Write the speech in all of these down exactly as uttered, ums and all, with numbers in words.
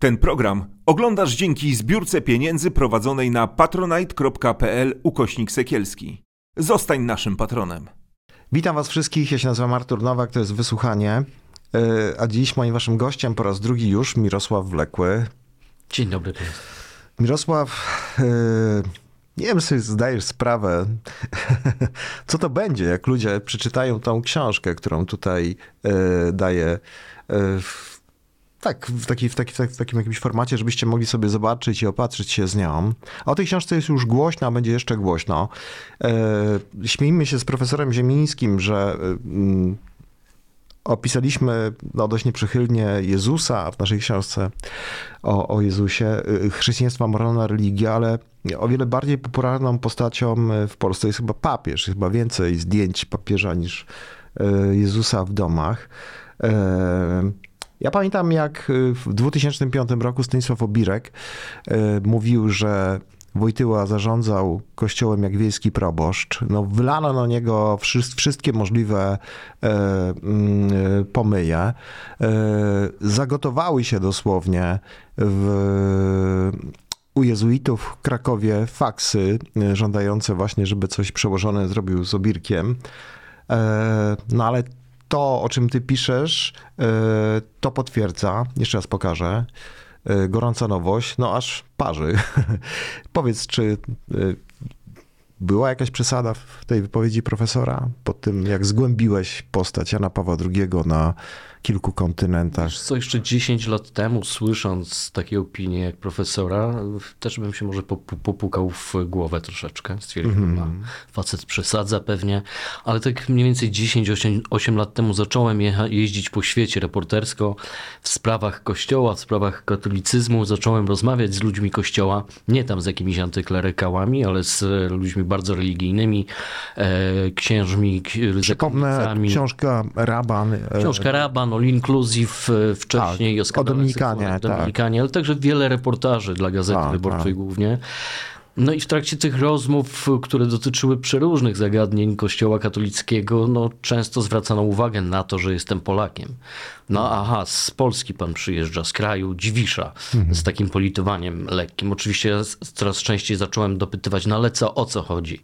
Ten program oglądasz dzięki zbiórce pieniędzy prowadzonej na patronite.pl ukośnik Sekielski. Zostań naszym patronem. Witam was wszystkich, ja się nazywam Artur Nowak, to jest Wysłuchanie, a dziś moim waszym gościem po raz drugi już Mirosław Wlekły. Dzień dobry państwu. Mirosław, nie wiem, sobie zdajesz sprawę, co to będzie, jak ludzie przeczytają tą książkę, którą tutaj daję w, tak, w, taki, w, taki, w takim jakimś formacie, żebyście mogli sobie zobaczyć i opatrzyć się z nią. A o tej książce jest już głośno, a będzie jeszcze głośno. Śmiejmy się z profesorem Ziemińskim, że opisaliśmy no, dość nieprzychylnie Jezusa w naszej książce o, o Jezusie. Chrześcijaństwo, moralna religia, ale o wiele bardziej popularną postacią w Polsce jest chyba papież. Chyba więcej zdjęć papieża niż Jezusa w domach. Ja pamiętam, jak w dwa tysiące piątym roku Stanisław Obirek mówił, że Wojtyła zarządzał kościołem jak wiejski proboszcz. No, wylano na niego wszystkie możliwe e, e, pomyje. E, zagotowały się dosłownie w, u jezuitów w Krakowie faksy żądające właśnie, żeby coś przełożone zrobił z Obirkiem. E, no ale to, o czym ty piszesz, e, to potwierdza. Jeszcze raz pokażę. Gorąca nowość, no aż parzy. Powiedz, czy była jakaś przesada w tej wypowiedzi profesora? Po tym, jak zgłębiłeś postać Jana Pawła drugiego na kilku kontynentach. Wiesz co, jeszcze dziesięć lat temu, słysząc takie opinie jak profesora, też bym się może popukał w głowę troszeczkę. Stwierdził, mm. a facet przesadza pewnie. Ale tak mniej więcej dziesięć osiem lat temu zacząłem jecha- jeździć po świecie reportersko w sprawach kościoła, w sprawach katolicyzmu. Zacząłem rozmawiać z ludźmi kościoła, nie tam z jakimiś antyklerykałami, ale z ludźmi bardzo religijnymi, e, księżmi, Przypomnę, książka Raban. Książka Raban, All Inclusive, wcześniej tak, o Dominikanie, Dominikanie, tak. Ale także wiele reportaży dla Gazety tak, Wyborczej tak. głównie. No i w trakcie tych rozmów, które dotyczyły przeróżnych zagadnień Kościoła katolickiego, no często zwracano uwagę na to, że jestem Polakiem. No aha, z Polski pan przyjeżdża, z kraju Dziwisza, mhm. z takim politowaniem lekkim. Oczywiście ja coraz częściej zacząłem dopytywać, no ale co, o co chodzi?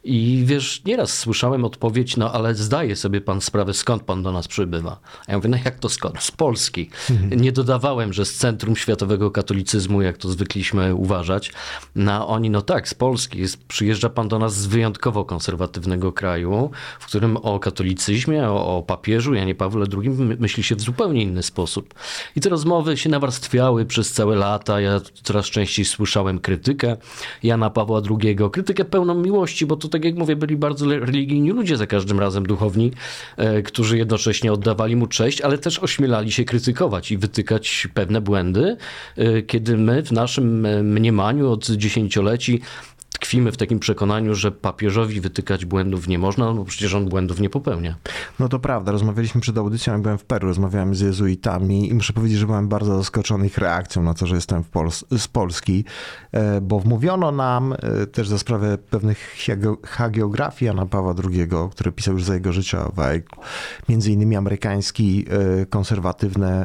I wiesz, nieraz słyszałem odpowiedź, no ale zdaje sobie pan sprawę, skąd pan do nas przybywa. A ja mówię, no jak to skąd? Z Polski. Mhm. Nie dodawałem, że z centrum światowego katolicyzmu, jak to zwykliśmy uważać. No oni, no tak, z Polski. Jest, przyjeżdża pan do nas z wyjątkowo konserwatywnego kraju, w którym o katolicyzmie, o, o papieżu Janie Pawle drugim myśli się w zupełnie inny sposób. I te rozmowy się nawarstwiały przez całe lata. Ja coraz częściej słyszałem krytykę Jana Pawła drugiego. Krytykę pełną miłości, bo to tak jak mówię, byli bardzo religijni ludzie za każdym razem duchowni, e, którzy jednocześnie oddawali mu cześć, ale też ośmielali się krytykować i wytykać pewne błędy, e, kiedy my w naszym mniemaniu od dziesięcioleci tkwimy w takim przekonaniu, że papieżowi wytykać błędów nie można, no przecież on błędów nie popełnia. No to prawda, rozmawialiśmy przed audycją, jak byłem w Peru, rozmawiałem z jezuitami i muszę powiedzieć, że byłem bardzo zaskoczony ich reakcją na to, że jestem w Pols- z Polski, bo wmówiono nam też za sprawę pewnych hagiografii Jana Pawła drugiego, który pisał już za jego życia, między innymi amerykański konserwatywny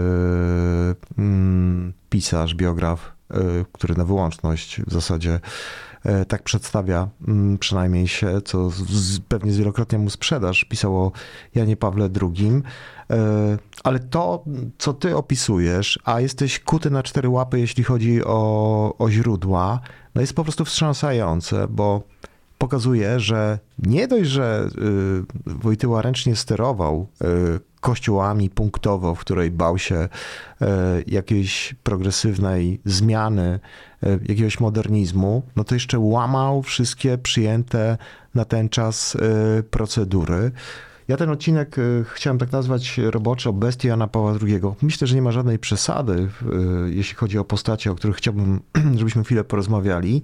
pisarz, biograf, który na wyłączność w zasadzie tak przedstawia przynajmniej się, co z, pewnie zwielokrotnie mu sprzedaż, pisał o Janie Pawle drugim. Ale to, co ty opisujesz, a jesteś kuty na cztery łapy, jeśli chodzi o, o źródła, no jest po prostu wstrząsające, bo pokazuje, że nie dość, że Wojtyła ręcznie sterował kościołami punktowo, w której bał się jakiejś progresywnej zmiany, jakiegoś modernizmu, no to jeszcze łamał wszystkie przyjęte na ten czas procedury. Ja ten odcinek chciałem tak nazwać roboczo Bestie Jana Pawła drugiego. Myślę, że nie ma żadnej przesady, jeśli chodzi o postacie, o których chciałbym, żebyśmy chwilę porozmawiali.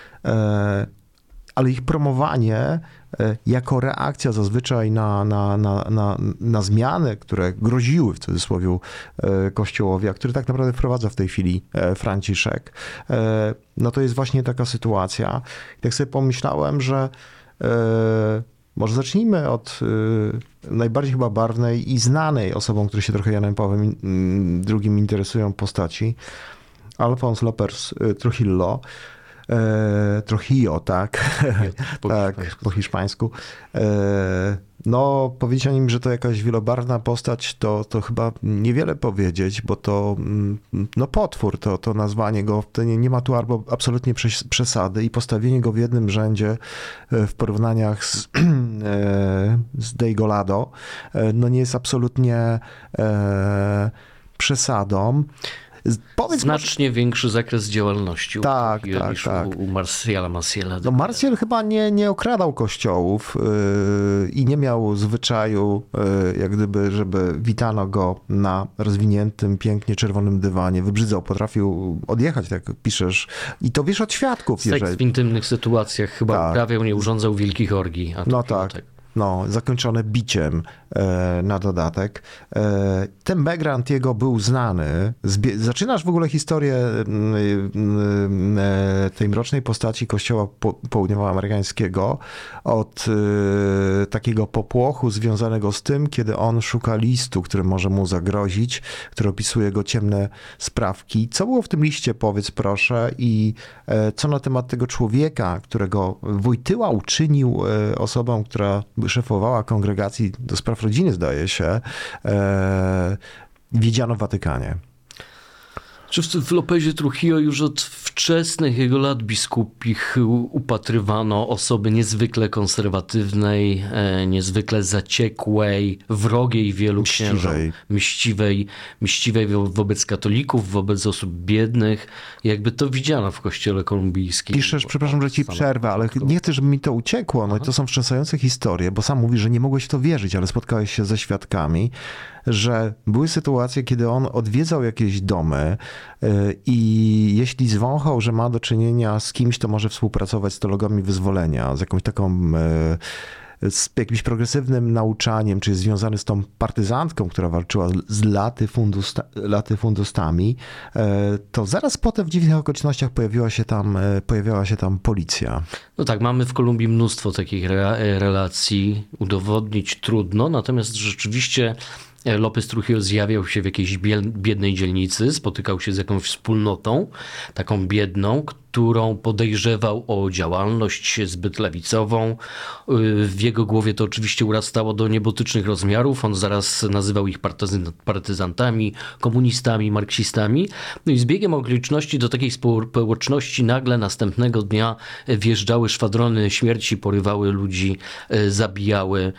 Ale ich promowanie jako reakcja zazwyczaj na, na, na, na, na zmiany, które groziły w cudzysłowie Kościołowi, a który tak naprawdę wprowadza w tej chwili Franciszek, no to jest właśnie taka sytuacja. I tak sobie pomyślałem, że Może zacznijmy od y, najbardziej chyba barwnej i znanej osobą, które się trochę Janem Pawłem drugim interesują postaci. Alfonso López Trujillo. E, Trujillo, tak, po tak, hiszpańsku. po hiszpańsku. E, no, powiedzieć o nim, że to jakaś wielobarwna postać, to, to chyba niewiele powiedzieć, bo to no potwór, to, to nazwanie go, to nie, nie ma tu albo absolutnie przesady i postawienie go w jednym rzędzie w porównaniach z, z Deigolado, no nie jest absolutnie e, przesadą. Powiedz, Znacznie może... większy zakres działalności tak, u, tak, niż tak. u, u Marciala Maciela. No Marcial chyba nie, nie okradał kościołów yy, i nie miał zwyczaju, yy, jak gdyby, żeby witano go na rozwiniętym, pięknie czerwonym dywanie. Wybrzydzał, potrafił odjechać, tak jak piszesz. I to wiesz od świadków. Seks jeżeli... w intymnych sytuacjach chyba tak. uprawiał, nie urządzał wielkich orgii. A no tak. tak. No, zakończone biciem e, na dodatek. E, ten background jego był znany. Zbie- Zaczynasz w ogóle historię e, e, tej mrocznej postaci kościoła po- południowoamerykańskiego od e, takiego popłochu związanego z tym, kiedy on szuka listu, który może mu zagrozić, który opisuje jego ciemne sprawki. Co było w tym liście, powiedz proszę, i e, co na temat tego człowieka, którego Wojtyła uczynił e, osobą, która szefowała kongregacji do spraw rodziny, zdaje się, e, wiedziano w Watykanie. Czy w, w Lopezie Trujillo już od wczesnych jego lat biskupich upatrywano osoby niezwykle konserwatywnej, e, niezwykle zaciekłej, wrogiej wielu księżom, mściwej, mściwej wobec katolików, wobec osób biednych. Jakby to widziano w kościele kolumbijskim. Piszesz, przepraszam, że ci przerwę, ale nie chcę, żeby mi to uciekło. No i to są wstrząsające historie, bo sam mówisz, że nie mogłeś w to wierzyć, ale spotkałeś się ze świadkami, że były sytuacje, kiedy on odwiedzał jakieś domy i jeśli zwąchał, że ma do czynienia z kimś, to może współpracować z teologami wyzwolenia, z jakąś taką, z jakimś progresywnym nauczaniem, czy związany z tą partyzantką, która walczyła z latyfundusta, latyfundustami, to zaraz potem w dziwnych okolicznościach pojawiła się tam, pojawiała się tam policja. No tak, mamy w Kolumbii mnóstwo takich re- relacji, udowodnić trudno, natomiast rzeczywiście López Trujillo zjawiał się w jakiejś biednej dzielnicy, spotykał się z jakąś wspólnotą, taką biedną, którą podejrzewał o działalność zbyt lewicową. W jego głowie to oczywiście urastało do niebotycznych rozmiarów. On zaraz nazywał ich partyzantami, komunistami, marksistami. No i z biegiem okoliczności do takiej społeczności nagle następnego dnia wjeżdżały szwadrony śmierci, porywały ludzi, zabijały.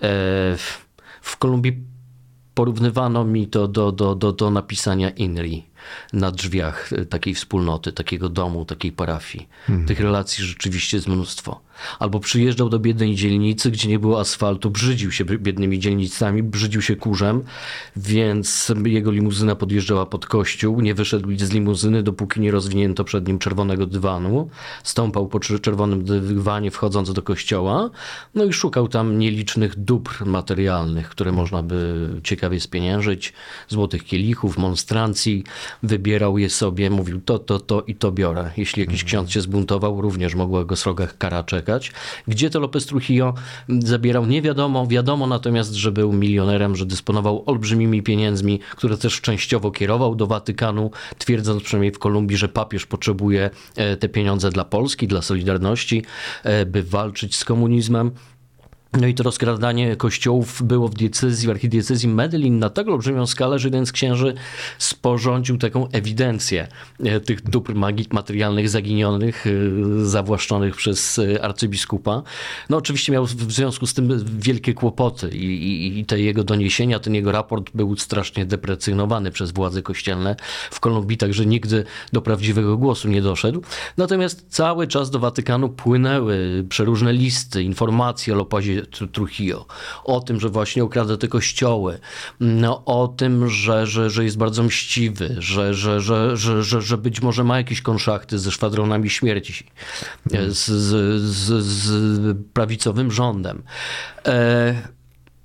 W Kolumbii porównywano mi to do, do, do, do napisania I N R I na drzwiach takiej wspólnoty, takiego domu, takiej parafii. Hmm. Tych relacji rzeczywiście jest mnóstwo. Albo przyjeżdżał do biednej dzielnicy, gdzie nie było asfaltu, brzydził się biednymi dzielnicami, brzydził się kurzem, więc jego limuzyna podjeżdżała pod kościół, nie wyszedł z limuzyny, dopóki nie rozwinięto przed nim czerwonego dywanu. Stąpał po czerwonym dywanie, wchodząc do kościoła, no i szukał tam nielicznych dóbr materialnych, które można by ciekawie spieniężyć, złotych kielichów, monstrancji. Wybierał je sobie, mówił to, to, to i to biorę. Jeśli jakiś ksiądz się zbuntował, również mogła go sroga kara czekać. Gdzie to López Trujillo zabierał, nie wiadomo. Wiadomo natomiast, że był milionerem, że dysponował olbrzymimi pieniędzmi, które też częściowo kierował do Watykanu, twierdząc przynajmniej w Kolumbii, że papież potrzebuje te pieniądze dla Polski, dla Solidarności, by walczyć z komunizmem. No i to rozkradanie kościołów było w diecezji, w archidiecezji Medellin na tak olbrzymią skalę, że jeden z księży sporządził taką ewidencję tych dóbr materialnych zaginionych, zawłaszczonych przez arcybiskupa. No oczywiście miał w związku z tym wielkie kłopoty i, i, i te jego doniesienia, ten jego raport był strasznie deprecjonowany przez władze kościelne w Kolumbii, także nigdy do prawdziwego głosu nie doszedł. Natomiast cały czas do Watykanu płynęły przeróżne listy, informacje o Lopezie Trujillo, o tym, że właśnie okrada te kościoły, no, o tym, że, że, że jest bardzo mściwy, że, że, że, że, że, że być może ma jakieś konszachty ze szwadronami śmierci, z, z, z, z prawicowym rządem. E,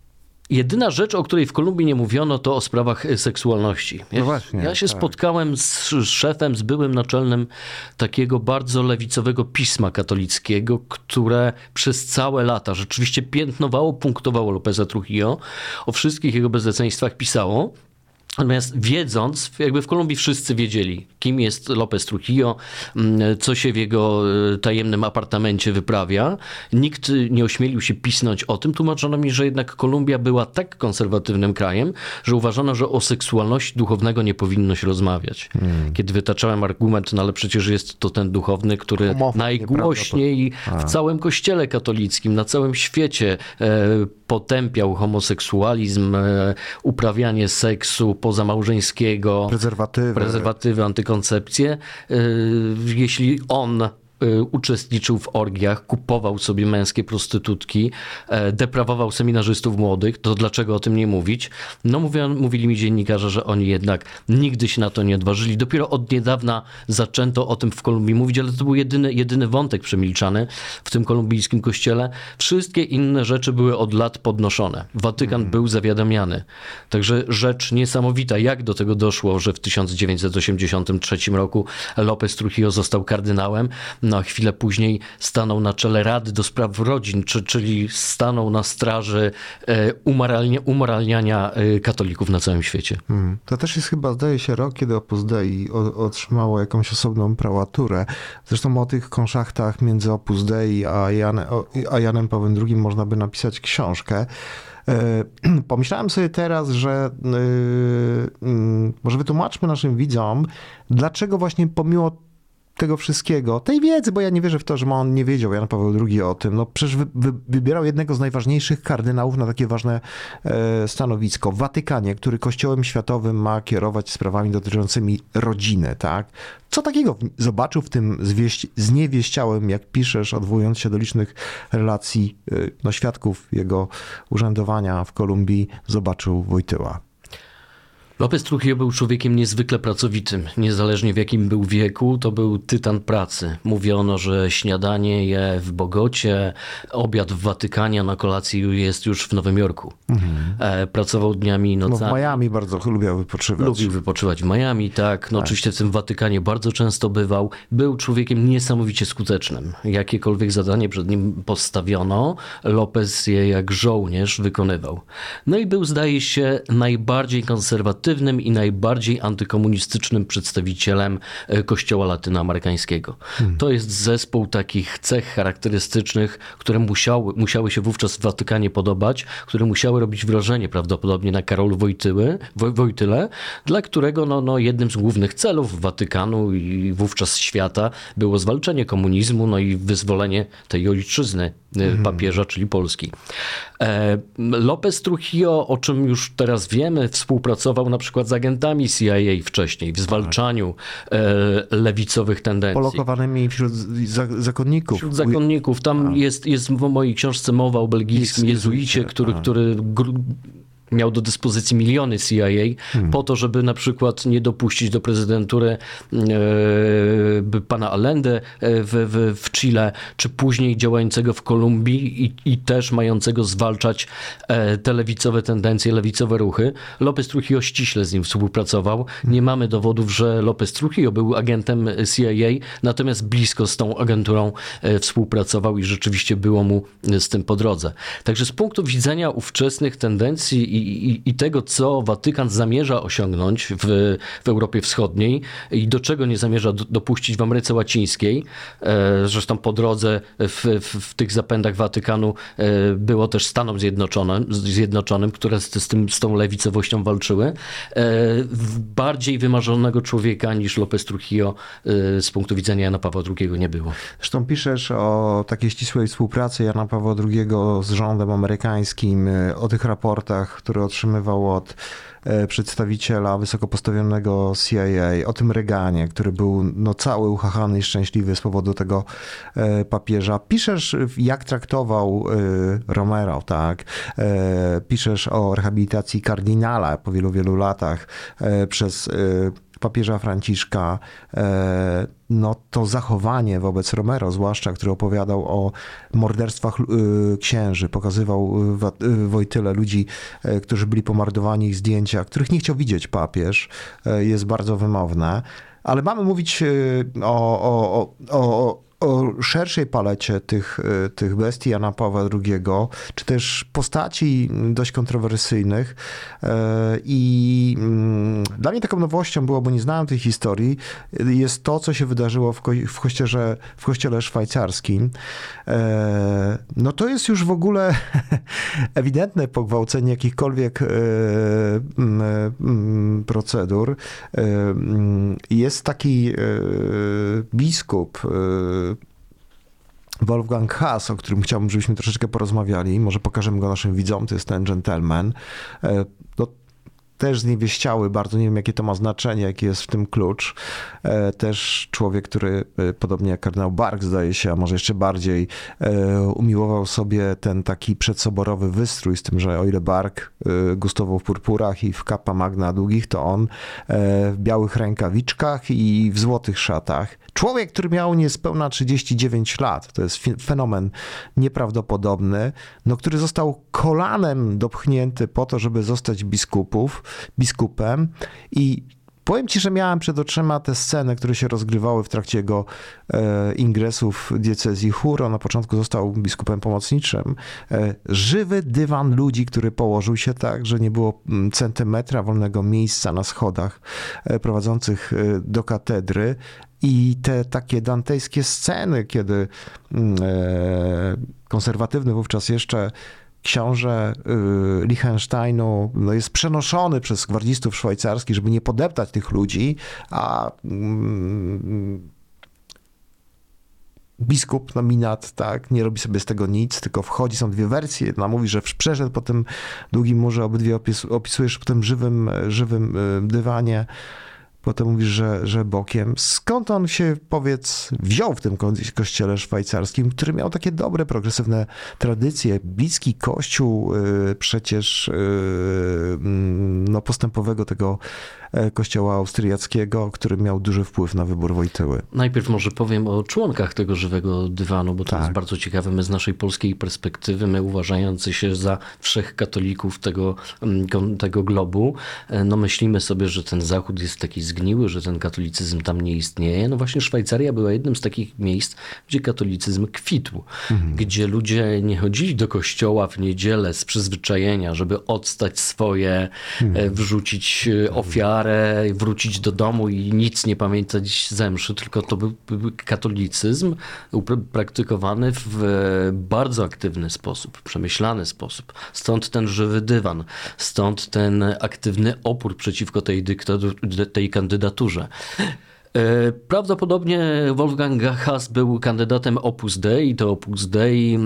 Jedyna rzecz, o której w Kolumbii nie mówiono, to o sprawach seksualności. Ja, no właśnie, ja się tak. spotkałem z szefem, z byłym naczelnym takiego bardzo lewicowego pisma katolickiego, które przez całe lata rzeczywiście piętnowało, punktowało Lopeza Trujillo, o wszystkich jego bezeceństwach pisało. Natomiast wiedząc, jakby w Kolumbii wszyscy wiedzieli, kim jest López Trujillo, co się w jego tajemnym apartamencie wyprawia. Nikt nie ośmielił się pisnąć o tym. Tłumaczono mi, że jednak Kolumbia była tak konserwatywnym krajem, że uważano, że o seksualności duchownego nie powinno się rozmawiać. Hmm. Kiedy wytaczałem argument, no ale przecież jest to ten duchowny, który Homofob, najgłośniej w całym kościele katolickim, na całym świecie e, potępiał homoseksualizm, e, uprawianie seksu pozamałżeńskiego, prezerwatywy, prezerwatywy, antykoncepcję. Jeśli on uczestniczył w orgiach, kupował sobie męskie prostytutki, deprawował seminarzystów młodych, to dlaczego o tym nie mówić? No mówią, mówili mi dziennikarze, że oni jednak nigdy się na to nie odważyli. Dopiero od niedawna zaczęto o tym w Kolumbii mówić, ale to był jedyny, jedyny wątek przemilczany w tym kolumbijskim kościele. Wszystkie inne rzeczy były od lat podnoszone. Watykan mm. był zawiadamiany. Także rzecz niesamowita, jak do tego doszło, że w tysiąc dziewięćset osiemdziesiątym trzecim roku López Trujillo został kardynałem. No a chwilę później stanął na czele Rady do Spraw Rodzin, czy, czyli stanął na straży e, umoralnia, umoralniania e, katolików na całym świecie. Hmm. To też jest chyba, zdaje się, rok, kiedy Opus Dei o, otrzymało jakąś osobną prałaturę. Zresztą o tych konszachtach między Opus Dei a, Jan, a Janem Pawłem drugim można by napisać książkę. Pomyślałem sobie teraz, że yy, yy, może wytłumaczmy naszym widzom, dlaczego właśnie pomimo tego wszystkiego, tej wiedzy, bo ja nie wierzę w to, że on nie wiedział, Jan Paweł drugi, o tym. No przecież wy, wy, wybierał jednego z najważniejszych kardynałów na takie ważne e, stanowisko w Watykanie, który Kościołem Światowym ma kierować sprawami dotyczącymi rodziny, tak? Co takiego zobaczył w tym zwieści, zniewieściałym, jak piszesz, odwołując się do licznych relacji, e, no, świadków jego urzędowania w Kolumbii, zobaczył Wojtyła? López Trujillo był człowiekiem niezwykle pracowitym. Niezależnie w jakim był wieku, to był tytan pracy. Mówiono, że śniadanie je w Bogocie, obiad w Watykanie, a na kolacji jest już w Nowym Jorku. Mhm. E, pracował dniami i nocami. No w Miami bardzo lubiał wypoczywać. Lubił wypoczywać w Miami, tak. No tak. Oczywiście w tym Watykanie bardzo często bywał. Był człowiekiem niesamowicie skutecznym. Jakiekolwiek zadanie przed nim postawiono, López je jak żołnierz wykonywał. No i był, zdaje się, najbardziej konserwatywnym i najbardziej antykomunistycznym przedstawicielem Kościoła latynoamerykańskiego. Hmm. To jest zespół takich cech charakterystycznych, które musiały, musiały się wówczas w Watykanie podobać, które musiały robić wrażenie prawdopodobnie na Karolu Wojtyły, Wojtyle, dla którego no, no, jednym z głównych celów Watykanu i wówczas świata było zwalczenie komunizmu, no i wyzwolenie tej ojczyzny hmm. papieża, czyli Polski. E, López Trujillo, o czym już teraz wiemy, współpracował na przykład z agentami C I A wcześniej w zwalczaniu e, lewicowych tendencji. Polokowanymi wśród zakonników. Wśród zakonników. Tam jest, jest w mojej książce mowa o belgijskim jezuicie, który, który gr- miał do dyspozycji miliony C I A hmm. po to, żeby na przykład nie dopuścić do prezydentury e, pana Allende w, w, w Chile, czy później działającego w Kolumbii i, i też mającego zwalczać e, te lewicowe tendencje, lewicowe ruchy. López Trujillo ściśle z nim współpracował. Hmm. Nie mamy dowodów, że López Trujillo był agentem C I A, natomiast blisko z tą agenturą e, współpracował i rzeczywiście było mu z tym po drodze. Także z punktu widzenia ówczesnych tendencji I, i, i tego, co Watykan zamierza osiągnąć w, w Europie Wschodniej i do czego nie zamierza do, dopuścić w Ameryce Łacińskiej. E, zresztą po drodze w, w, w tych zapędach Watykanu e, było też Stanom Zjednoczonym, Zjednoczonym które z, z, tym, z tą lewicowością walczyły. E, bardziej wymarzonego człowieka niż López Trujillo e, z punktu widzenia Jana Pawła drugiego nie było. Zresztą piszesz o takiej ścisłej współpracy Jana Pawła drugiego z rządem amerykańskim, o tych raportach, które otrzymywał od przedstawiciela wysoko postawionego C I A, o tym Reaganie, który był no, cały uchachany i szczęśliwy z powodu tego e, papieża. Piszesz, jak traktował e, Romero, tak? E, piszesz o rehabilitacji kardynala po wielu, wielu latach e, przez e, papieża Franciszka, no to zachowanie wobec Romero, zwłaszcza, który opowiadał o morderstwach księży, pokazywał w Wojtyle ludzi, którzy byli pomordowani, ich zdjęcia, których nie chciał widzieć papież, jest bardzo wymowne. Ale mamy mówić o, o, o, o szerszej palecie tych, tych bestii Jana Pawła drugiego, czy też postaci dość kontrowersyjnych. I dla mnie taką nowością było, bo nie znałem tej historii, jest to, co się wydarzyło w, ko- w, kościele, w kościele szwajcarskim. No to jest już w ogóle ewidentne pogwałcenie jakichkolwiek procedur. Jest taki biskup Wolfgang Haas, o którym chciałbym, żebyśmy troszeczkę porozmawiali. Może pokażemy go naszym widzom. To jest ten gentleman. No, też zniewieściały bardzo, nie wiem jakie to ma znaczenie, jaki jest w tym klucz. Też człowiek, który podobnie jak kardynał Bark, zdaje się, a może jeszcze bardziej, umiłował sobie ten taki przedsoborowy wystrój, z tym, że o ile Bark gustował w purpurach i w kappa magna długich, to on w białych rękawiczkach i w złotych szatach. Człowiek, który miał niespełna trzydzieści dziewięć lat, to jest fenomen nieprawdopodobny, no, który został kolanem dopchnięty po to, żeby zostać biskupów, biskupem i powiem ci, że miałem przed oczyma te sceny, które się rozgrywały w trakcie jego e, ingresów diecezji Chur. Na początku został biskupem pomocniczym. E, żywy dywan ludzi, który położył się tak, że nie było centymetra wolnego miejsca na schodach e, prowadzących e, do katedry. I te takie dantejskie sceny, kiedy e, konserwatywny wówczas jeszcze książę y, Liechtensteinu no jest przenoszony przez gwardzistów szwajcarskich, żeby nie podeptać tych ludzi, a mm, biskup, nominat, tak, nie robi sobie z tego nic, tylko wchodzi, są dwie wersje. Jedna mówi, że przeszedł po tym długim murze, obydwie opis, opisujesz po tym żywym, żywym dywanie. Potem mówisz, że, że bokiem. Skąd on się, powiedz, wziął w tym kościele szwajcarskim, który miał takie dobre, progresywne tradycje, bliski kościół przecież no, postępowego tego kościoła austriackiego, który miał duży wpływ na wybór Wojtyły. Najpierw może powiem o członkach tego żywego dywanu, bo to tak. jest bardzo ciekawe. My z naszej polskiej perspektywy, my uważający się za wszechkatolików tego, tego globu, no myślimy sobie, że ten Zachód jest taki zgniły, że ten katolicyzm tam nie istnieje. No właśnie Szwajcaria była jednym z takich miejsc, gdzie katolicyzm kwitł, mhm. gdzie ludzie nie chodzili do kościoła w niedzielę z przyzwyczajenia, żeby odstać swoje, mhm. wrzucić ofiarę, wrócić do domu i nic nie pamiętać ze mszy, tylko to był, był katolicyzm praktykowany w bardzo aktywny sposób, przemyślany sposób. Stąd ten żywy dywan, stąd ten aktywny opór przeciwko tej, dyktatur- tej kandydaturze. Prawdopodobnie Wolfgang Haas był kandydatem Opus Dei, to Opus Dei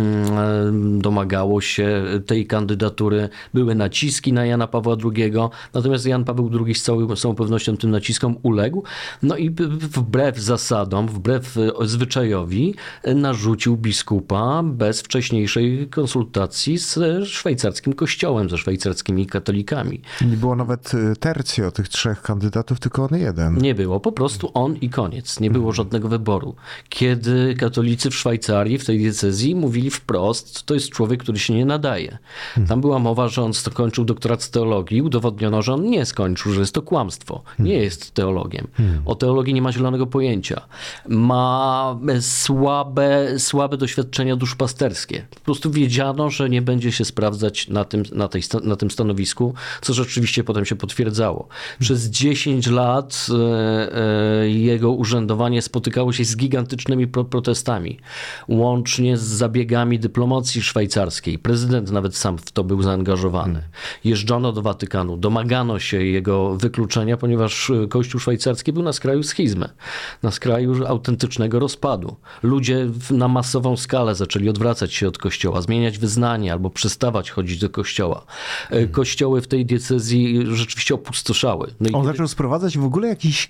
domagało się tej kandydatury. Były naciski na Jana Pawła drugiego, natomiast Jan Paweł drugi z całą, z całą pewnością tym naciskom uległ. No i wbrew zasadom, wbrew zwyczajowi narzucił biskupa bez wcześniejszej konsultacji z szwajcarskim kościołem, ze szwajcarskimi katolikami. Nie było nawet tercjo tych trzech kandydatów, tylko on jeden. Nie było, po prostu on i koniec. Nie było żadnego wyboru. Kiedy katolicy w Szwajcarii, w tej diecezji mówili wprost, to jest człowiek, który się nie nadaje. Tam była mowa, że on skończył doktorat z teologii, udowodniono, że on nie skończył, że jest to kłamstwo. Nie jest teologiem. O teologii nie ma zielonego pojęcia. Ma słabe, słabe doświadczenia duszpasterskie. Po prostu wiedziano, że nie będzie się sprawdzać na tym, na tej, na tym stanowisku, co rzeczywiście potem się potwierdzało. Przez dziesięć lat jego urzędowanie spotykało się z gigantycznymi pro- protestami, łącznie z zabiegami dyplomacji szwajcarskiej. Prezydent nawet sam w to był zaangażowany. Jeżdżono do Watykanu, domagano się jego wykluczenia, ponieważ Kościół szwajcarski był na skraju schizmy, na skraju autentycznego rozpadu. Ludzie na masową skalę zaczęli odwracać się od Kościoła, zmieniać wyznanie albo przestawać chodzić do Kościoła. Kościoły w tej diecezji rzeczywiście opustoszały. No i On kiedy... zaczął sprowadzać w ogóle jakichś kapłanów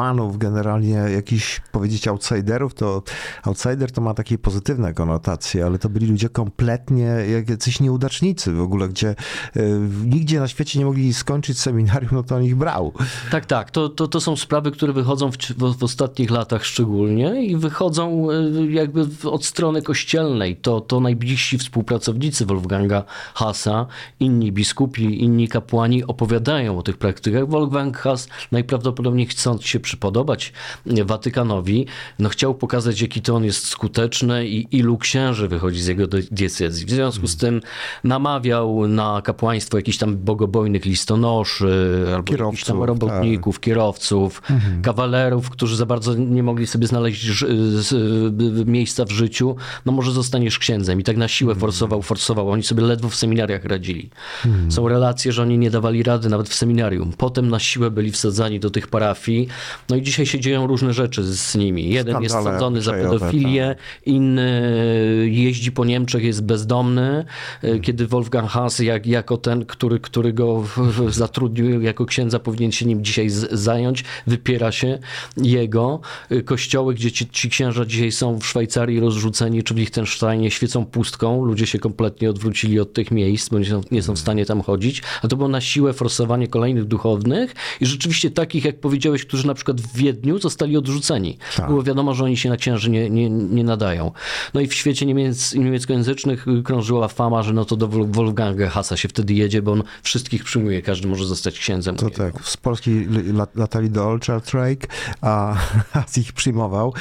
kapłanów, generalnie jakichś, powiedzieć, outsiderów, to outsider to ma takie pozytywne konotacje, ale to byli ludzie kompletnie jak jacyś nieudacznicy w ogóle, gdzie y, nigdzie na świecie nie mogli skończyć seminarium, no to on ich brał. Tak, tak. To, to, to są sprawy, które wychodzą w, w, w ostatnich latach szczególnie i wychodzą y, jakby w, od strony kościelnej. To, to najbliżsi współpracownicy Wolfganga Hasa, inni biskupi, inni kapłani opowiadają o tych praktykach. Wolfgang Haas najprawdopodobniej, chcąc się przypodobać Watykanowi, no chciał pokazać, jaki to on jest skuteczny i ilu księży wychodzi z jego diecezji. W związku z tym namawiał na kapłaństwo jakichś tam bogobojnych listonoszy, albo Kierowców, jakichś tam robotników, tak. kierowców, mhm. kawalerów, którzy za bardzo nie mogli sobie znaleźć miejsca w życiu. No może zostaniesz księdzem. I tak na siłę forsował, forsował. Oni sobie ledwo w seminariach radzili. Mhm. Są relacje, że oni nie dawali rady nawet w seminarium. Potem na siłę byli wsadzani do tych parafii. No i dzisiaj się dzieją różne rzeczy z nimi. Jeden Skandale jest sądzony za pedofilię, tak. inny jeździ po Niemczech, jest bezdomny. Hmm. Kiedy Wolfgang Haas, jak, jako ten, który, który go zatrudnił jako księdza, powinien się nim dzisiaj z, zająć, wypiera się jego. Kościoły, gdzie ci, ci księża dzisiaj są w Szwajcarii rozrzuceni, czy w Liechtensteinie, świecą pustką. Ludzie się kompletnie odwrócili od tych miejsc, bo nie są, nie są w stanie tam chodzić. A to było na siłę forsowanie kolejnych duchownych i rzeczywiście takich, jak powiedziałeś, którzy na przykład w Wiedniu zostali odrzuceni. Tak. Było wiadomo, że oni się na księży nie, nie, nie nadają. No i w świecie niemiec, niemieckojęzycznych krążyła fama, że no to do Wolfganga Hasa się wtedy jedzie, bo on wszystkich przyjmuje, każdy może zostać księdzem. To tak, z Polski latali do Olchartrake, a Has ich przyjmował.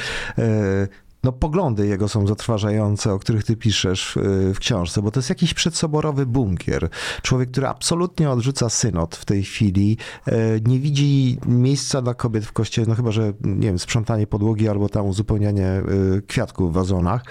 No poglądy jego są zatrważające, o których ty piszesz w książce, bo to jest jakiś przedsoborowy bunkier. Człowiek, który absolutnie odrzuca synod w tej chwili, nie widzi miejsca dla kobiet w kościele, no chyba, że nie wiem, sprzątanie podłogi albo tam uzupełnianie kwiatków w wazonach.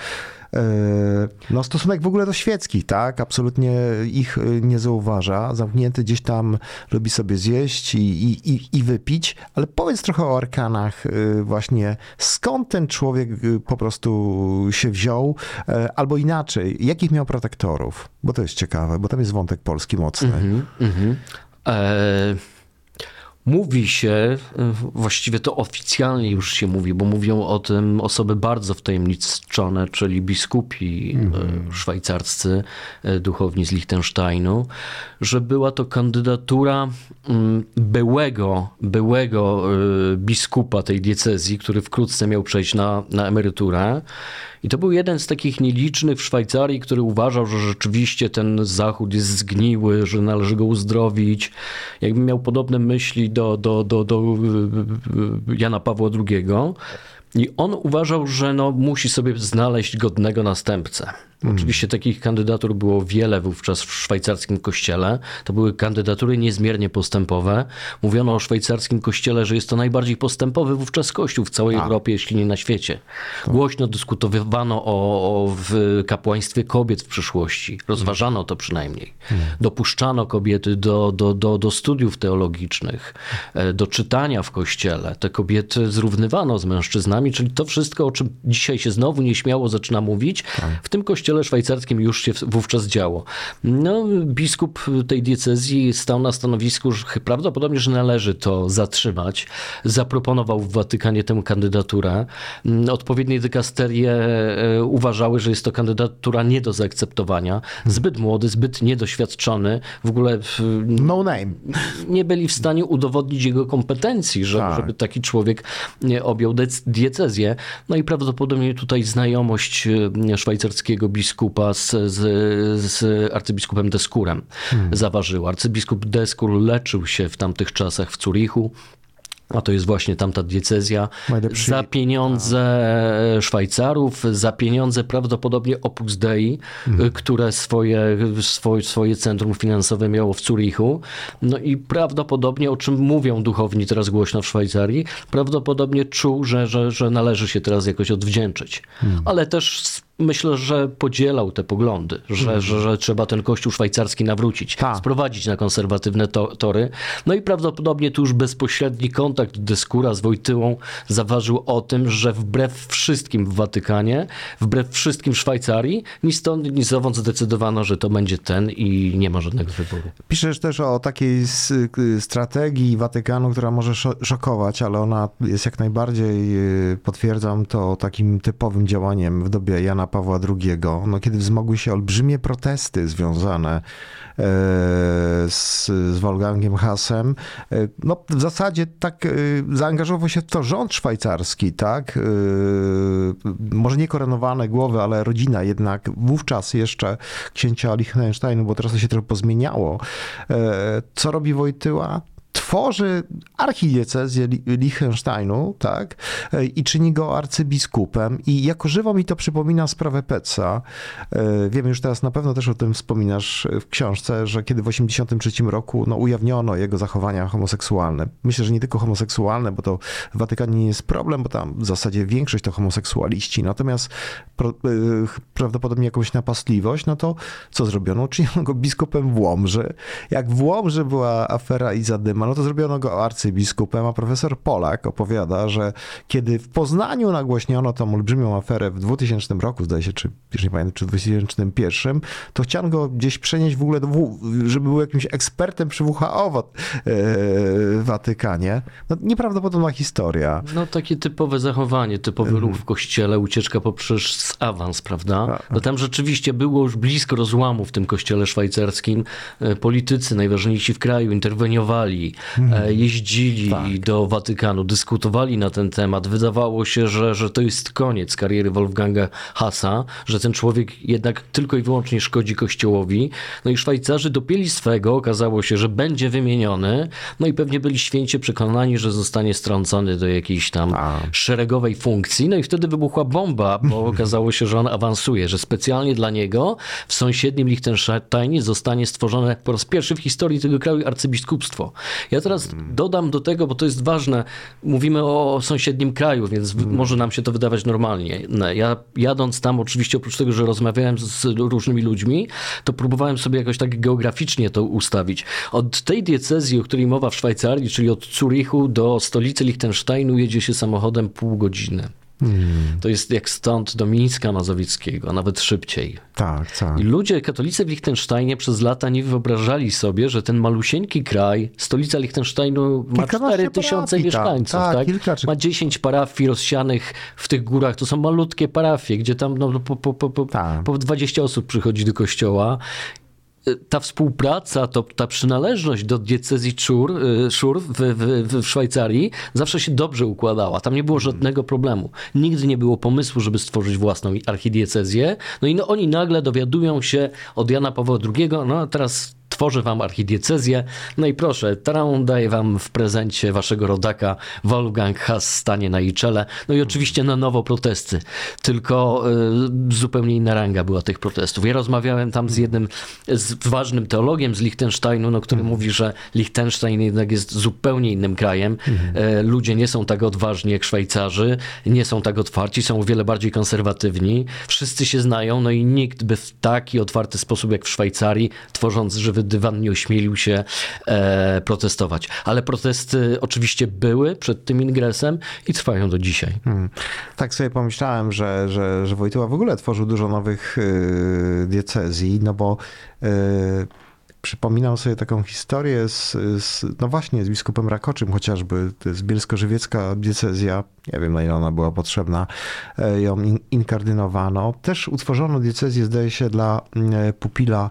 No stosunek w ogóle do świeckich, tak? Absolutnie ich nie zauważa. Zamknięty gdzieś tam lubi sobie zjeść i, i, i wypić, ale powiedz trochę o arkanach właśnie. Skąd ten człowiek po prostu się wziął? Albo inaczej, jakich miał protektorów? Bo to jest ciekawe, bo tam jest wątek polski mocny. Mm-hmm, mm-hmm. E- Mówi się, właściwie to oficjalnie już się mówi, bo mówią o tym osoby bardzo wtajemniczone, czyli biskupi mm. szwajcarscy, duchowni z Liechtensteinu, że była to kandydatura byłego, byłego biskupa tej diecezji, który wkrótce miał przejść na, na emeryturę. I to był jeden z takich nielicznych w Szwajcarii, który uważał, że rzeczywiście ten Zachód jest zgniły, że należy go uzdrowić. Jakby miał podobne myśli do, do, do, do Jana Pawła drugiego. I on uważał, że no, musi sobie znaleźć godnego następcę. Mm. Oczywiście takich kandydatur było wiele wówczas w szwajcarskim kościele. To były kandydatury niezmiernie postępowe. Mówiono o szwajcarskim kościele, że jest to najbardziej postępowy wówczas kościół w całej A. Europie, jeśli nie na świecie. To. Głośno dyskutowano o, o w kapłaństwie kobiet w przyszłości. Rozważano to przynajmniej. Mm. Dopuszczano kobiety do, do, do, do studiów teologicznych, do czytania w kościele. Te kobiety zrównywano z mężczyznami, czyli to wszystko, o czym dzisiaj się znowu nieśmiało zaczyna mówić, tak. w tym kościele szwajcarskim już się wówczas działo. No, biskup tej diecezji stał na stanowisku, że prawdopodobnie, że należy to zatrzymać. Zaproponował w Watykanie tę kandydaturę. Odpowiednie dykasterie uważały, że jest to kandydatura nie do zaakceptowania. Zbyt młody, zbyt niedoświadczony. W ogóle no name. Nie byli w stanie udowodnić jego kompetencji, żeby, tak. żeby taki człowiek objął diecezję. No i prawdopodobnie tutaj znajomość szwajcarskiego biskupa z, z, z arcybiskupem Deskurem hmm. zaważyła. Arcybiskup Deskur leczył się w tamtych czasach w Zurichu. A to jest właśnie tamta diecezja. Najlepszy. Za pieniądze Szwajcarów, za pieniądze prawdopodobnie Opus Dei, mhm. które swoje, swoje, swoje centrum finansowe miało w Zurichu. No i prawdopodobnie, o czym mówią duchowni teraz głośno w Szwajcarii, prawdopodobnie czuł, że, że, że należy się teraz jakoś odwdzięczyć. Mhm. Ale też myślę, że podzielał te poglądy, że, mm. że, że trzeba ten kościół szwajcarski nawrócić, Ta. sprowadzić na konserwatywne to, tory. No i prawdopodobnie tu już bezpośredni kontakt Dyskura z Wojtyłą zaważył o tym, że wbrew wszystkim w Watykanie, wbrew wszystkim w Szwajcarii, ni stąd, ni zowąd zdecydowano, że to będzie ten i nie ma żadnego wyboru. Piszesz też o takiej strategii Watykanu, która może szokować, ale ona jest jak najbardziej, potwierdzam to, takim typowym działaniem w dobie Jana Pawła drugiego, no, kiedy wzmogły się olbrzymie protesty związane z, z Wolfgangiem Hassem. No, w zasadzie tak zaangażował się w to rząd szwajcarski, tak? Może nie koronowane głowy, ale rodzina jednak wówczas jeszcze księcia Liechtensteinu, bo teraz to się trochę pozmieniało. Co robi Wojtyła? Tworzy archidiecezję Liechtensteinu, tak, i czyni go arcybiskupem. I jako żywo mi to przypomina sprawę Petza. Wiem, już teraz na pewno też o tym wspominasz w książce, że kiedy w osiemdziesiątym trzecim roku no, ujawniono jego zachowania homoseksualne. Myślę, że nie tylko homoseksualne, bo to w Watykanie nie jest problem, bo tam w zasadzie większość to homoseksualiści. Natomiast pro, prawdopodobnie jakąś napastliwość, no to co zrobiono? Uczyniono go biskupem w Łomży. Jak w Łomży była afera i zadyma, no to zrobiono go arcybiskupem, a profesor Polak opowiada, że kiedy w Poznaniu nagłośniono tą olbrzymią aferę w dwutysięcznym roku, zdaje się, czy już nie pamiętam, czy w dwa tysiące pierwszym, to chciano go gdzieś przenieść w ogóle, do, żeby był jakimś ekspertem przy W H O w Watykanie. No, nieprawdopodobna historia. No takie typowe zachowanie, typowy ruch w kościele, ucieczka poprzez awans, prawda? No tam rzeczywiście było już blisko rozłamu w tym kościele szwajcarskim. Politycy najważniejsi w kraju interweniowali, mhm. jeździli tak. do Watykanu, dyskutowali na ten temat. Wydawało się, że, że to jest koniec kariery Wolfganga Hassa, że ten człowiek jednak tylko i wyłącznie szkodzi Kościołowi. No i Szwajcarzy dopięli swego, okazało się, że będzie wymieniony, no i pewnie byli święcie przekonani, że zostanie strącony do jakiejś tam A. szeregowej funkcji. No i wtedy wybuchła bomba, bo okazało się, że on awansuje, że specjalnie dla niego w sąsiednim Liechtensteinie zostanie stworzone po raz pierwszy w historii tego kraju arcybiskupstwo. Ja teraz dodam do tego, bo to jest ważne, mówimy o sąsiednim kraju, więc hmm. może nam się to wydawać normalnie. Ja jadąc tam, oczywiście oprócz tego, że rozmawiałem z różnymi ludźmi, to próbowałem sobie jakoś tak geograficznie to ustawić. Od tej diecezji, o której mowa w Szwajcarii, czyli od Zurichu do stolicy Liechtensteinu jedzie się samochodem pół godziny. Hmm. To jest jak stąd do Mińska Mazowieckiego, a nawet szybciej. Tak, tak. I ludzie, katolicy w Liechtensteinie przez lata nie wyobrażali sobie, że ten malusieńki kraj, stolica Liechtensteinu ma cztery tysiące mieszkańców, tak, tak? Kilka, czy... ma dziesięć parafii rozsianych w tych górach. To są malutkie parafie, gdzie tam no, po, po, po, po, tak. po dwadzieścia osób przychodzi do kościoła. Ta współpraca, to, ta przynależność do diecezji Chur, Chur w, w, w Szwajcarii zawsze się dobrze układała. Tam nie było żadnego problemu. Nigdy nie było pomysłu, żeby stworzyć własną archidiecezję. No i no, oni nagle dowiadują się od Jana Pawła drugiego, no a teraz tworzę wam archidiecezję. No i proszę, teraz daję wam w prezencie waszego rodaka. Wolfgang Hass stanie na jej czele. No i oczywiście na nowo protesty. Tylko y, zupełnie inna ranga była tych protestów. Ja rozmawiałem tam z jednym, z ważnym teologiem z Liechtensteinu, no, który mówi, że Liechtenstein jednak jest zupełnie innym krajem. Y, ludzie nie są tak odważni jak Szwajcarzy, nie są tak otwarci, są o wiele bardziej konserwatywni. Wszyscy się znają, no i nikt by w taki otwarty sposób jak w Szwajcarii, tworząc żywy dywan, nie ośmielił się e, protestować. Ale protesty oczywiście były przed tym ingresem i trwają do dzisiaj. Hmm. Tak sobie pomyślałem, że, że, że Wojtyła w ogóle tworzył dużo nowych y, diecezji, no bo y, przypominam sobie taką historię z, z, no właśnie, z biskupem Rakoczym chociażby, to jest bielsko-żywiecka diecezja, nie wiem na ile ona była potrzebna, ją in, inkardynowano. Też utworzono diecezję, zdaje się, dla pupila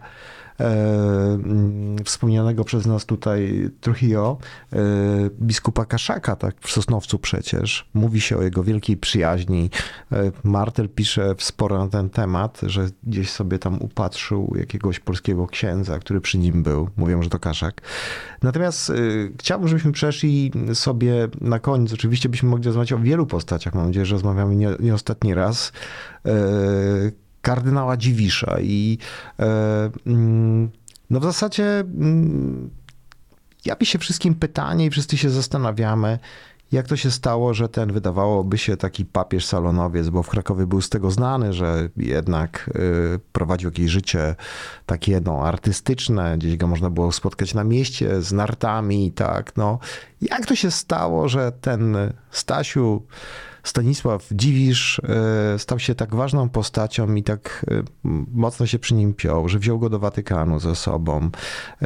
wspomnianego przez nas tutaj Trujillo, biskupa Kaszaka, tak, w Sosnowcu przecież. Mówi się o jego wielkiej przyjaźni. Martel pisze sporo na ten temat, że gdzieś sobie tam upatrzył jakiegoś polskiego księdza, który przy nim był. Mówią, że to Kaszak. Natomiast chciałbym, żebyśmy przeszli sobie na koniec. Oczywiście byśmy mogli rozmawiać o wielu postaciach. Mam nadzieję, że rozmawiamy nie, nie ostatni raz. Kardynała Dziwisza i no w zasadzie ja by się wszystkim pytanie i wszyscy się zastanawiamy, jak to się stało, że ten wydawałoby się taki papież salonowiec, bo w Krakowie był z tego znany, że jednak y, prowadził jakieś życie takie no, artystyczne, gdzieś go można było spotkać na mieście z nartami, tak, no. Jak to się stało, że ten Stasiu, Stanisław Dziwisz y, stał się tak ważną postacią i tak y, mocno się przy nim piął, że wziął go do Watykanu ze sobą. Y,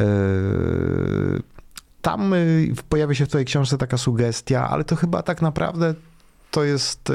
Tam pojawia się w twojej książce taka sugestia, ale to chyba tak naprawdę to jest...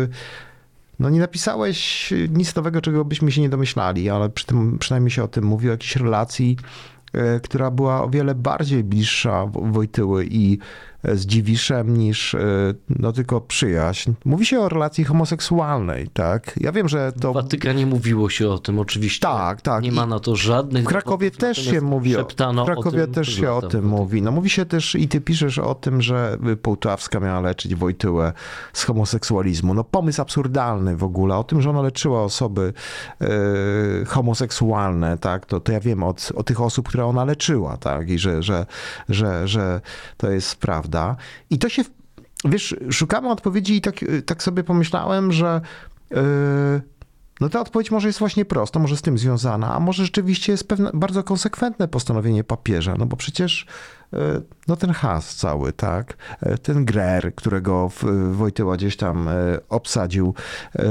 No nie napisałeś nic nowego, czego byśmy się nie domyślali, ale przy tym, przynajmniej się o tym mówi, o jakiejś relacji, która była o wiele bardziej bliższa Wojtyły i z Dziwiszem niż no tylko przyjaźń. Mówi się o relacji homoseksualnej, tak? Ja wiem, że to... W Watykanie mówiło się o tym oczywiście. Tak, tak. Nie ma na to żadnych... W Krakowie też się mówi o, w Krakowie tym, też się o tym mówi. No mówi się też i ty piszesz o tym, że Połtawska miała leczyć Wojtyłę z homoseksualizmu. No pomysł absurdalny w ogóle. O tym, że ona leczyła osoby e, homoseksualne, tak? To, to ja wiem od, od tych osób, które ona leczyła, tak? I że, że, że, że to jest prawda. I to się, wiesz, szukamy odpowiedzi i tak, tak sobie pomyślałem, że yy, no ta odpowiedź może jest właśnie prosta, może z tym związana, a może rzeczywiście jest pewne bardzo konsekwentne postanowienie papieża, no bo przecież yy, no ten has cały, tak, ten Grer, którego Wojtyła gdzieś tam yy, obsadził yy,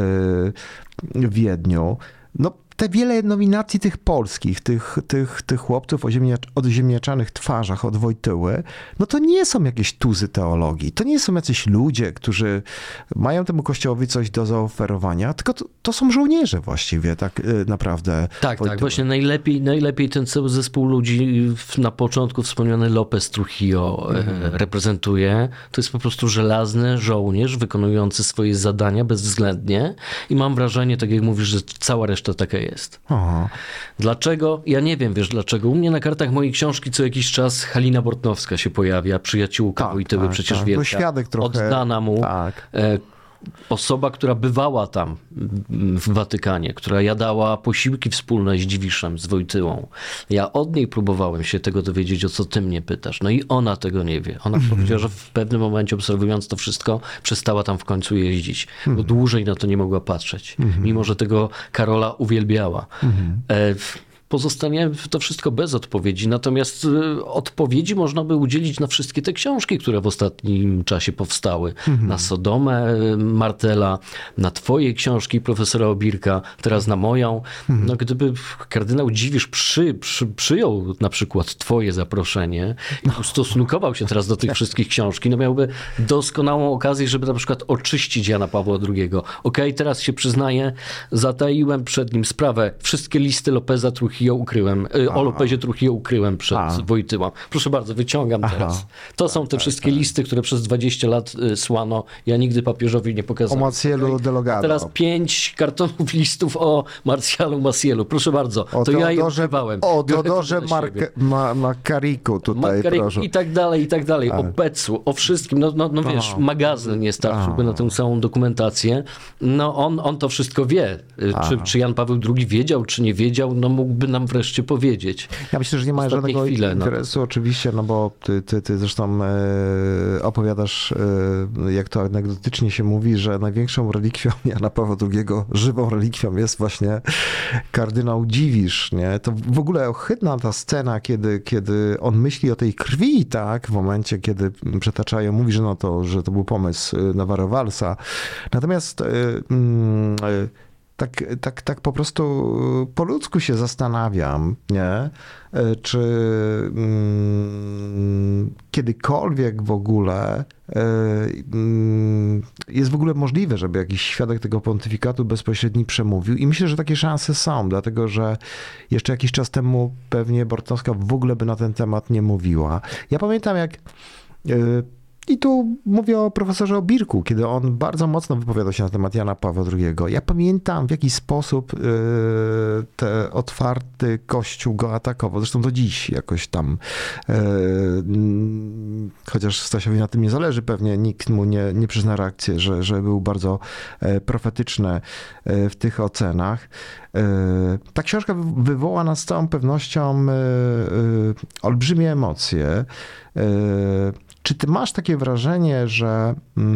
w Wiedniu, no te wiele nominacji tych polskich, tych, tych, tych chłopców o, ziemniacz, o ziemniaczanych twarzach od Wojtyły, no to nie są jakieś tuzy teologii. To nie są jacyś ludzie, którzy mają temu kościołowi coś do zaoferowania, tylko to, to są żołnierze właściwie, tak naprawdę. Tak, Wojtyły. tak. Właśnie najlepiej, najlepiej ten cały zespół ludzi na początku wspomniany López Trujillo mm. reprezentuje. To jest po prostu żelazny żołnierz wykonujący swoje zadania bezwzględnie i mam wrażenie, tak jak mówisz, że cała reszta taka jest. Jest. Aha. Dlaczego? Ja nie wiem, wiesz dlaczego. U mnie na kartach mojej książki co jakiś czas Halina Bortnowska się pojawia, przyjaciółka tak, Wojtyły, tak, przecież tak. wielka, To świadek trochę, oddana mu. Tak. E, osoba, która bywała tam w Watykanie, która jadała posiłki wspólne z Dziwiszem, z Wojtyłą. Ja od niej próbowałem się tego dowiedzieć, o co ty mnie pytasz. No i ona tego nie wie. Ona mm. powiedziała, że w pewnym momencie obserwując to wszystko, przestała tam w końcu jeździć, mm. bo dłużej na to nie mogła patrzeć. Mm. Mimo, że tego Karola uwielbiała. Mm. E, Pozostanie to wszystko bez odpowiedzi, natomiast odpowiedzi można by udzielić na wszystkie te książki, które w ostatnim czasie powstały. Mhm. Na Sodomę Martela, na twoje książki profesora Obirka, teraz na moją. Mhm. No, gdyby kardynał Dziwisz przy, przy, przyjął na przykład twoje zaproszenie i ustosunkował się teraz do tych wszystkich książki, no miałby doskonałą okazję, żeby na przykład oczyścić Jana Pawła drugiego. Okej, okay, teraz się przyznaję, zataiłem przed nim sprawę. Wszystkie listy Lópeza Trujillo ukryłem, Aha. o Lópezie Trujillo ukryłem przed Aha. Wojtyłą. Proszę bardzo, wyciągam Aha. teraz. To są te tak, wszystkie tak. listy, które przez dwadzieścia lat słano. Ja nigdy papieżowi nie pokazałem. O Macielu Delgado. Teraz pięć kartonów listów o Marcialu Macielu. Proszę bardzo, o to ja je ukrywałem. O Teodorze ma, Makariku tutaj, Makariku proszę. I tak dalej, i tak dalej. O Peclu, o wszystkim. No, no, no wiesz, magazyn nie starczyłby na tę całą dokumentację. No on, on to wszystko wie. Czy, czy Jan Paweł drugi wiedział, czy nie wiedział, no mógłby nam wreszcie powiedzieć. Ja myślę, że nie ma żadnego chwile, interesu, no. Oczywiście, no bo ty, ty, ty zresztą e, opowiadasz, e, jak to anegdotycznie się mówi, że największą relikwią Jana Pawła drugiego, żywą relikwią jest właśnie kardynał Dziwisz, nie? To w ogóle ohydna ta scena, kiedy, kiedy on myśli o tej krwi, tak? W momencie, kiedy przetaczają, mówi, że no to, że to był pomysł Navarro Wallsa. Natomiast e, e, Tak, tak, tak po prostu po ludzku się zastanawiam, nie? Czy mm, kiedykolwiek w ogóle mm, jest w ogóle możliwe, żeby jakiś świadek tego pontyfikatu bezpośredni przemówił. I myślę, że takie szanse są, dlatego że jeszcze jakiś czas temu pewnie Bortnowska w ogóle by na ten temat nie mówiła. Ja pamiętam, jak i tu mówię o profesorze Obirku, kiedy on bardzo mocno wypowiadał się na temat Jana Pawła drugiego. Ja pamiętam, w jaki sposób yy, ten otwarty kościół go atakował. Zresztą do dziś jakoś tam, yy, chociaż Stasiowi na tym nie zależy, pewnie nikt mu nie, nie przyzna reakcję, że, że był bardzo yy, profetyczny yy, w tych ocenach. Yy, ta książka wywoła nas z całą pewnością yy, yy, olbrzymie emocje. Yy, Czy ty masz takie wrażenie, że,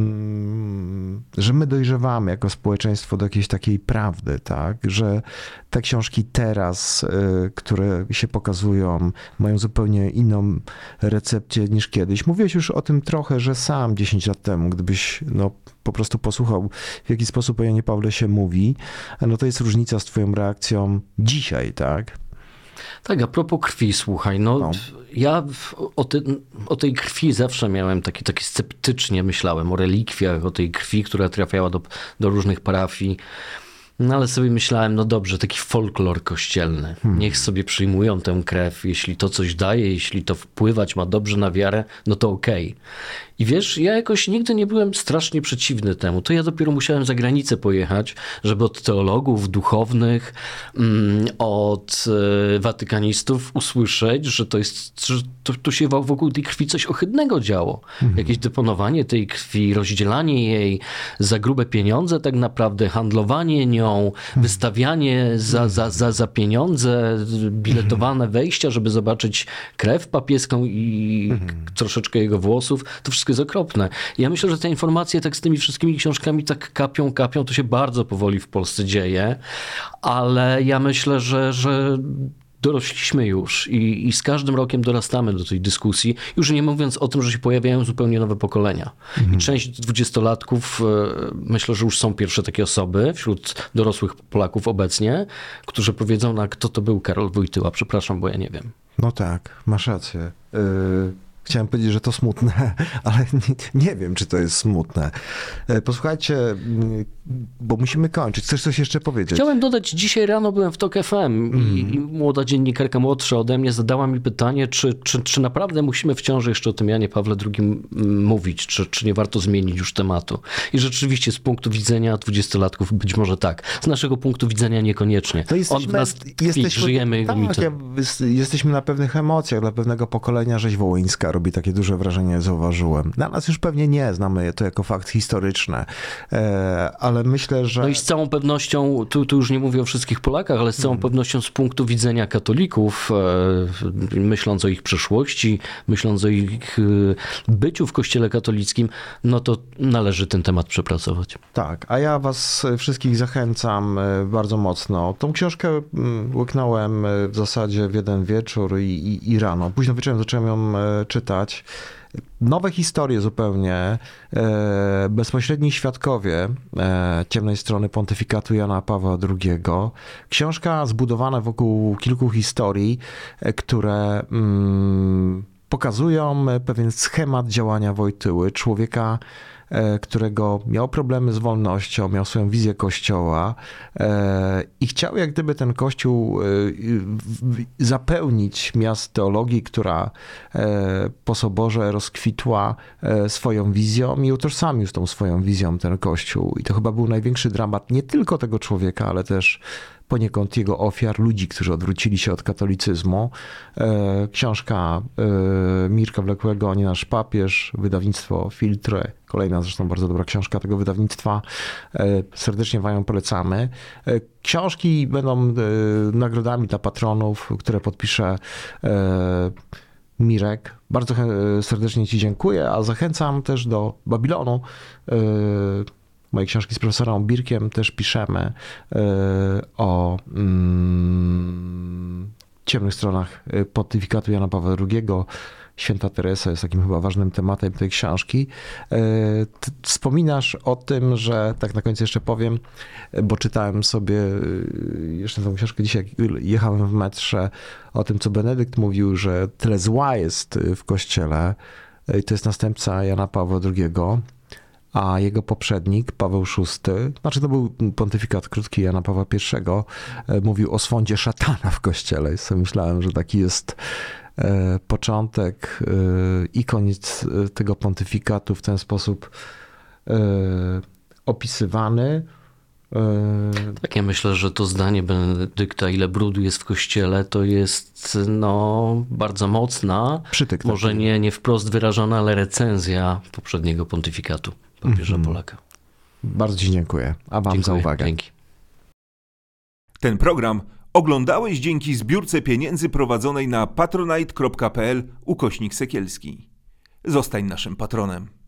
mm, że my dojrzewamy jako społeczeństwo do jakiejś takiej prawdy, tak? Że te książki teraz, y, które się pokazują, mają zupełnie inną recepcję niż kiedyś. Mówiłeś już o tym trochę, że sam dziesięć lat temu, gdybyś no, po prostu posłuchał, w jaki sposób o Janie Pawle się mówi, no to jest różnica z twoją reakcją dzisiaj, tak? Tak, a propos krwi, słuchaj, no, no. ja o, ty, o tej krwi zawsze miałem taki, taki sceptycznie myślałem, o relikwiach, o tej krwi, która trafiała do, do różnych parafii. No ale sobie myślałem, no dobrze, taki folklor kościelny. Hmm. Niech sobie przyjmują tę krew, jeśli to coś daje, jeśli to wpływać ma dobrze na wiarę, no to okej. Okay. I wiesz, ja jakoś nigdy nie byłem strasznie przeciwny temu. To ja dopiero musiałem za granicę pojechać, żeby od teologów duchownych, od watykanistów usłyszeć, że to jest, że to, to się wokół tej krwi coś ohydnego działo. Mhm. Jakieś deponowanie tej krwi, rozdzielanie jej za grube pieniądze tak naprawdę, handlowanie nią, mhm. wystawianie za, za, za, za pieniądze, biletowane wejścia, żeby zobaczyć krew papieską i mhm. troszeczkę jego włosów. To wszystko jest okropne. Ja myślę, że te informacje tak z tymi wszystkimi książkami tak kapią, kapią. To się bardzo powoli w Polsce dzieje, ale ja myślę, że, że dorośliśmy już i, i z każdym rokiem dorastamy do tej dyskusji, już nie mówiąc o tym, że się pojawiają zupełnie nowe pokolenia. Mhm. I część dwudziestolatków, myślę, że już są pierwsze takie osoby wśród dorosłych Polaków obecnie, którzy powiedzą, no, kto to był Karol Wojtyła. Przepraszam, bo ja nie wiem. No tak, masz rację. Yy... Chciałem powiedzieć, że to smutne, ale nie, nie wiem, czy to jest smutne. Posłuchajcie, bo musimy kończyć. Chcesz coś jeszcze powiedzieć? Chciałem dodać, dzisiaj rano byłem w Tok F M mm. i, i młoda dziennikarka młodsza ode mnie zadała mi pytanie, czy, czy, czy naprawdę musimy wciąż jeszcze o tym Janie Pawle drugim mówić, czy, czy nie warto zmienić już tematu. I rzeczywiście z punktu widzenia dwudziestolatków być może tak. Z naszego punktu widzenia niekoniecznie. To jesteśmy, Od nas tkwi, jesteśmy, żyjemy. Tak, ja, jesteśmy na pewnych emocjach. Dla pewnego pokolenia rzeź wołyńska robi takie duże wrażenie, zauważyłem. Dla nas już pewnie nie, znamy to jako fakt historyczny, ale myślę, że... No i z całą pewnością, tu, tu już nie mówię o wszystkich Polakach, ale z całą hmm. pewnością z punktu widzenia katolików, myśląc o ich przeszłości, myśląc o ich byciu w Kościele katolickim, no to należy ten temat przepracować. Tak, a ja was wszystkich zachęcam bardzo mocno. Tą książkę łyknąłem w zasadzie w jeden wieczór i, i, i rano. Późno wieczorem zacząłem ją czytać. Nowe historie zupełnie, bezpośredni świadkowie ciemnej strony pontyfikatu Jana Pawła drugiego. Książka zbudowana wokół kilku historii, które pokazują pewien schemat działania Wojtyły, człowieka, którego miał problemy z wolnością, miał swoją wizję Kościoła i chciał jak gdyby ten Kościół zapełnić miast teologii, która po soborze rozkwitła swoją wizją i utożsamił z tą swoją wizją ten Kościół. I to chyba był największy dramat nie tylko tego człowieka, ale też poniekąd jego ofiar, ludzi, którzy odwrócili się od katolicyzmu. Książka Mirka Wlekłego, Nie nasz papież, wydawnictwo Filtry, kolejna zresztą bardzo dobra książka tego wydawnictwa. Serdecznie wam polecamy. Książki będą nagrodami dla patronów, które podpisze Mirek. Bardzo serdecznie ci dziękuję, a zachęcam też do Babilonu. Moje książki z profesorem Birkiem też piszemy o mm, ciemnych stronach pontyfikatu Jana Pawła drugiego. Święta Teresa jest takim chyba ważnym tematem tej książki. Wspominasz o tym, że tak na końcu jeszcze powiem, bo czytałem sobie jeszcze tę książkę dzisiaj, jak jechałem w metrze, o tym, co Benedykt mówił, że tyle zła jest w Kościele i to jest następca Jana Pawła drugiego. A jego poprzednik, Paweł szósty, znaczy to był pontyfikat krótki Jana Pawła pierwszego, mówił o swądzie szatana w Kościele. I sobie myślałem, że taki jest początek i koniec tego pontyfikatu w ten sposób opisywany. Tak, ja myślę, że to zdanie Benedykta, ile brudu jest w Kościele, to jest no, bardzo mocna, Przytyk, może taki. nie, nie wprost wyrażona, ale recenzja poprzedniego pontyfikatu papieża mm-hmm. Polaka. Bardzo ci dziękuję, a wam dziękuję, za uwagę. Dzięki. Ten program oglądałeś dzięki zbiórce pieniędzy prowadzonej na patronite kropka pl ukośnik Sekielski. Zostań naszym patronem.